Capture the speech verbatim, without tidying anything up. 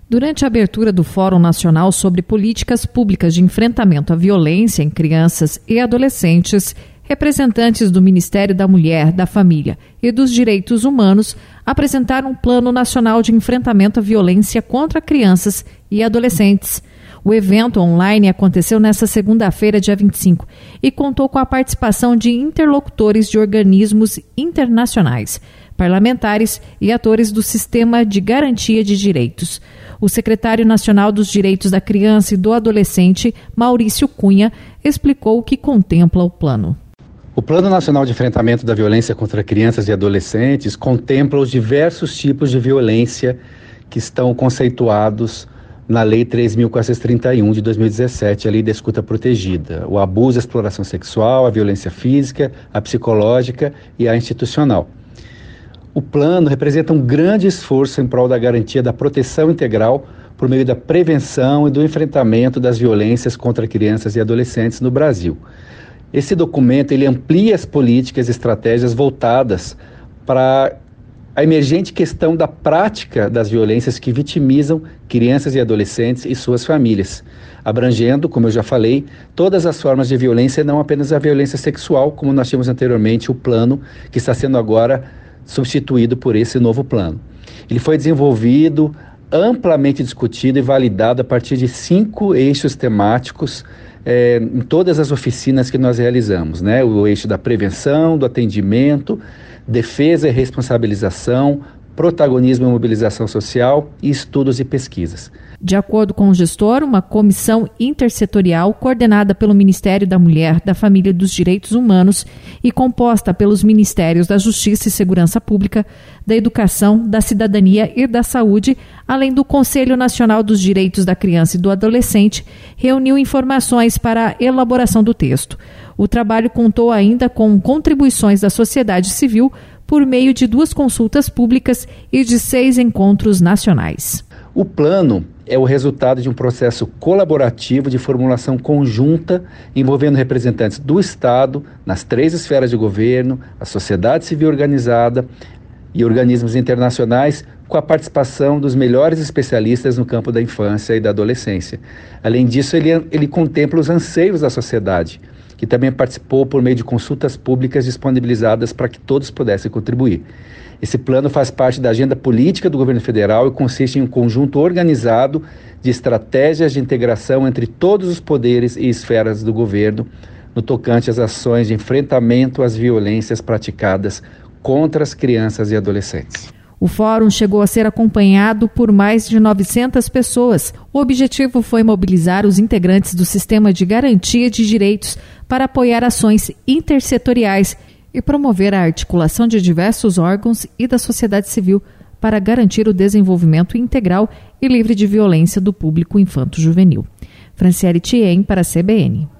Durante a abertura do Fórum Nacional sobre Políticas Públicas de Enfrentamento à Violência em Crianças e Adolescentes, representantes do Ministério da Mulher, da Família e dos Direitos Humanos apresentaram um Plano Nacional de Enfrentamento à Violência contra Crianças e Adolescentes. O evento online aconteceu nesta segunda-feira, dia vinte e cinco, e contou com a participação de interlocutores de organismos internacionais, parlamentares e atores do Sistema de Garantia de Direitos. O secretário nacional dos Direitos da Criança e do Adolescente, Maurício Cunha, explicou o que contempla o plano. O Plano Nacional de Enfrentamento da Violência contra Crianças e Adolescentes contempla os diversos tipos de violência que estão conceituados na Lei três mil quatrocentos e trinta e um de dois mil e dezessete, a Lei da Escuta Protegida: o abuso, a exploração sexual, a violência física, a psicológica e a institucional. O plano representa um grande esforço em prol da garantia da proteção integral por meio da prevenção e do enfrentamento das violências contra crianças e adolescentes no Brasil. Esse documento ele amplia as políticas e estratégias voltadas para a emergente questão da prática das violências que vitimizam crianças e adolescentes e suas famílias, abrangendo, como eu já falei, todas as formas de violência, não apenas a violência sexual, como nós tínhamos anteriormente o plano, que está sendo agora substituído por esse novo plano. Ele foi desenvolvido, amplamente discutido e validado a partir de cinco eixos temáticos é, em todas as oficinas que nós realizamos, né? O eixo da prevenção, do atendimento, defesa e responsabilização, protagonismo e mobilização social e estudos e pesquisas. De acordo com o gestor, uma comissão intersetorial coordenada pelo Ministério da Mulher, da Família e dos Direitos Humanos e composta pelos Ministérios da Justiça e Segurança Pública, da Educação, da Cidadania e da Saúde, além do Conselho Nacional dos Direitos da Criança e do Adolescente, reuniu informações para a elaboração do texto. O trabalho contou ainda com contribuições da sociedade civil por meio de duas consultas públicas e de seis encontros nacionais. O plano é o resultado de um processo colaborativo de formulação conjunta envolvendo representantes do Estado, nas três esferas de governo, a sociedade civil organizada e organismos internacionais, com a participação dos melhores especialistas no campo da infância e da adolescência. Além disso, ele, ele contempla os anseios da sociedade, que também participou por meio de consultas públicas disponibilizadas para que todos pudessem contribuir. Esse plano faz parte da agenda política do governo federal e consiste em um conjunto organizado de estratégias de integração entre todos os poderes e esferas do governo no tocante às ações de enfrentamento às violências praticadas contra as crianças e adolescentes. O fórum chegou a ser acompanhado por mais de novecentas pessoas. O objetivo foi mobilizar os integrantes do Sistema de Garantia de Direitos para apoiar ações intersetoriais e promover a articulação de diversos órgãos e da sociedade civil para garantir o desenvolvimento integral e livre de violência do público infanto-juvenil. Franciele Thiem para a C B N.